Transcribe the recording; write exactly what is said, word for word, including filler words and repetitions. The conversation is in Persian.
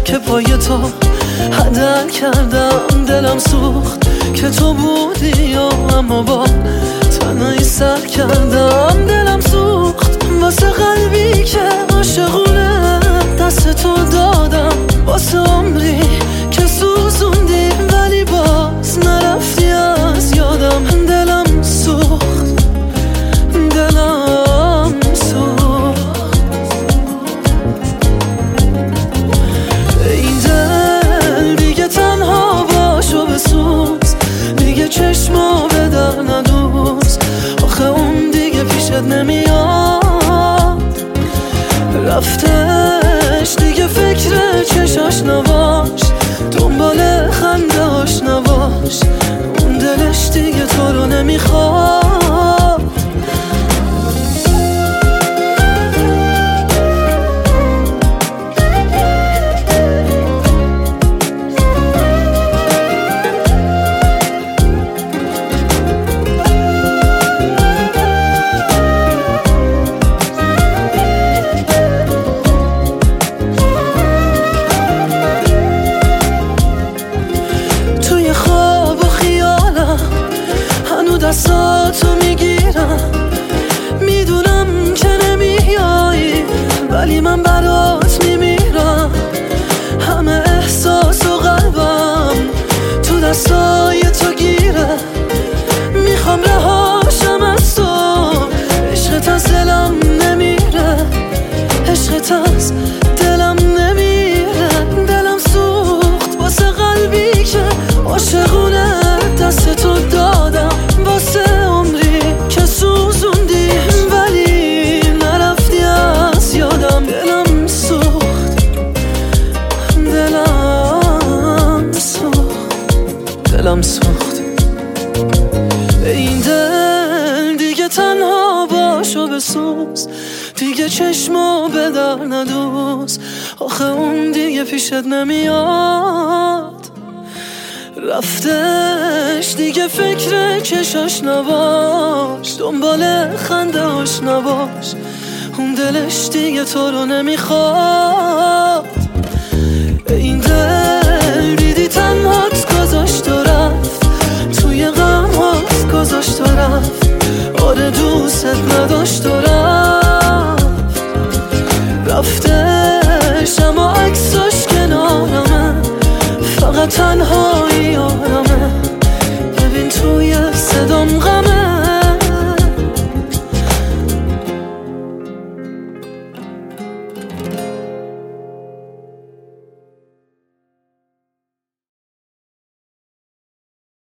که پای تو هدر کردم. دلم سوخت که تو بودی و اما با تنهایی سر کردم. دلم سوخت واسه قلبی که عاشقونه دست تو دادم. واسه عمری که سوزوندی ولی باز نرفتی از یادم. دلم سوخت دلم سوخت این دل دیگه تنها باشو بسوز، دیگه چشمو به در ندوز. آخه اون دیگه پیشت نمیاد، رفتش دیگه فکر چشاش نباش، دنبال خنده هاش نباش. اون دلش دیگه تو رو نمیخواد. دستاتو میگیرم، میدونم که نمیایی ولی من برات میمیرم. همه احساس و قلبم تو دستای تو گیره، میخوام رهاشم از تو. عشقت از دلم نمیره، عشقت از دلم نمیره. دلم سوخت واسه قلبی که عاشقونه دست تو دادم. واسه عمری که سوزوندی ولی نرفتی از یادم. دلم سوخت دلم سوخت دلم سوخت این دل دیگه تنها باشو بسوز، دیگه چشمو به در ندوز. آخه اون دیگه پیشت نمیاد، رفتش دیگه فکر چشاش نباش، دنبال خنده هاش نباش. اون دلش دیگه تو رو نمیخواد. این دل دیدی تنهات گذاشت و رفت، توی غمات گذاشت و رفت. آره دوست نداشت و رفت، رفتش اما عکساش کنارمه، فقط تنها